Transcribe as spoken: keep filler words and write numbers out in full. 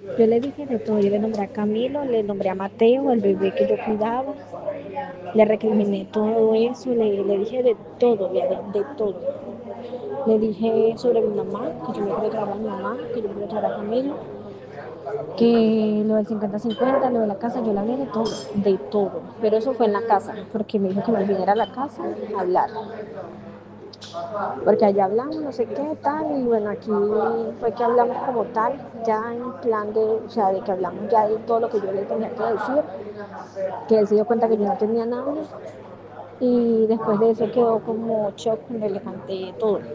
Yo le dije de todo, yo le nombré a Camilo, le nombré a Mateo, el bebé que yo cuidaba, le recriminé todo eso, le, le dije de todo, de, de todo. Le dije sobre mi mamá, que yo me quiero traer a mi mamá, que yo me quiero traer a Camilo, que lo del cincuenta cincuenta, lo de la casa, yo le hablé de todo, de todo. Pero eso fue en la casa, porque me dijo que me viniera a la casa a hablar. Porque allá hablamos, no sé qué, tal, y bueno, aquí fue que hablamos como tal, ya en plan de, o sea, de que hablamos ya de todo lo que yo le tenía que decir, que él se dio cuenta que yo no tenía nada, y después de eso quedó como shock cuando le conté todo.